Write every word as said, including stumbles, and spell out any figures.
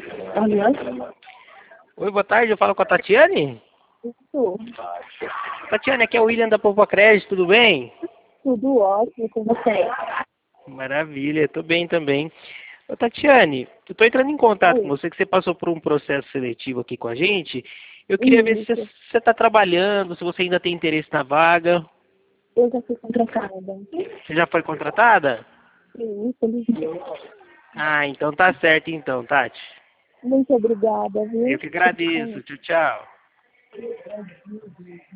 Alô? Oi, boa tarde, eu falo com a Tatiane? Isso. Tatiane, aqui é o William da Poupa Crédito, tudo bem? Tudo ótimo com você. Maravilha, tô bem também. Ô, Tatiane, eu tô entrando em contato com Oi. você, que você passou por um processo seletivo aqui com a gente. Eu queria ver se Isso. você está trabalhando, se você ainda tem interesse na vaga. Eu já fui contratada. Você já foi contratada? Sim, infelizmente. Ah, então tá certo então, Tati. Muito obrigada, viu? Eu que agradeço. Tchau, tchau.